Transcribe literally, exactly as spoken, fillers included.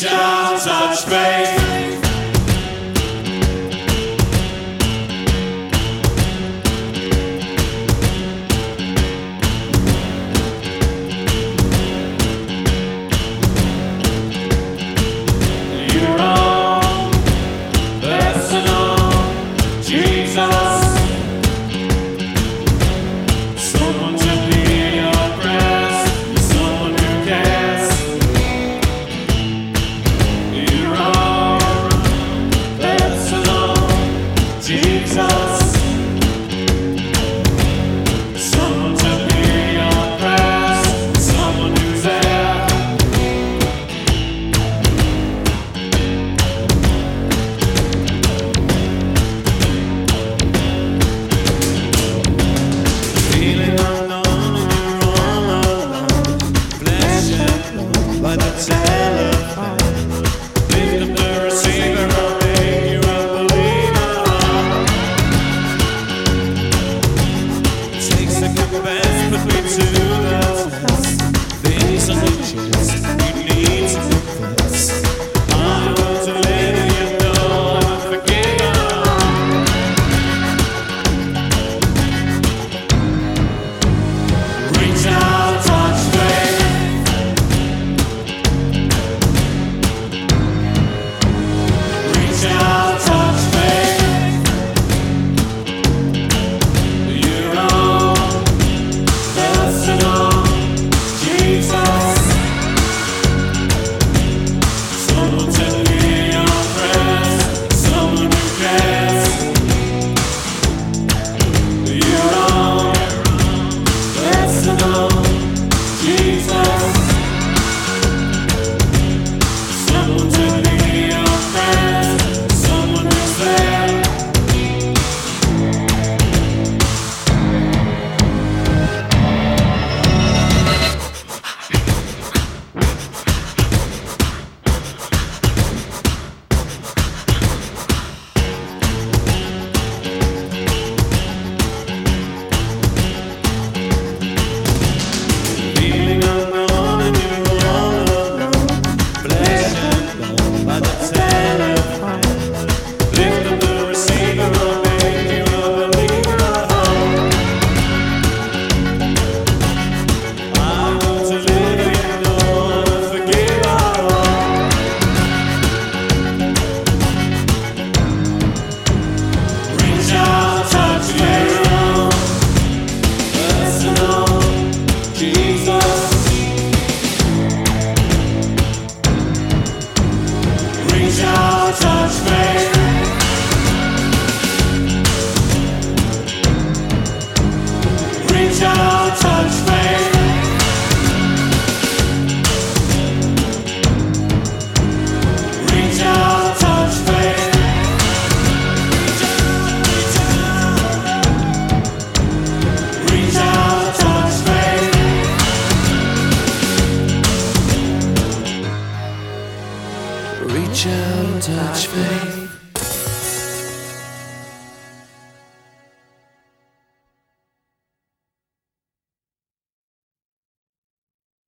Reach out, touch faith. You're all that's enough, Jesus. Someone to be your prayers, someone who cares. You're all that's enough, Jesus. Someone to be your prayers, someone who's there. Feeling unknown and you're all alone. Bless you by the telephone. Lift up the receiver, I'll make you a believer. Take second best, put me to the test. Things are no chance, you need to confess. I want to let you know I'm forgiven. Reach out, touch faith. Reach out, touch faith. You're all that's enough, Jesus. Someone to hear your prayers, someone who cares. You're all that's enough, Jesus. Someone to hear your prayers, someone who's there. Feeling unknown and you're all alone. Bless you by the telephone. Lift up the receiver, I'll make you a believer. I want to let you know I'm forgiven. Reach out, touch faith. That's enough, Jesus. Reach out, touch faith. Reach out, touch faith. Reach out, touch faith. Reach out, touch faith. Reach out, touch faith.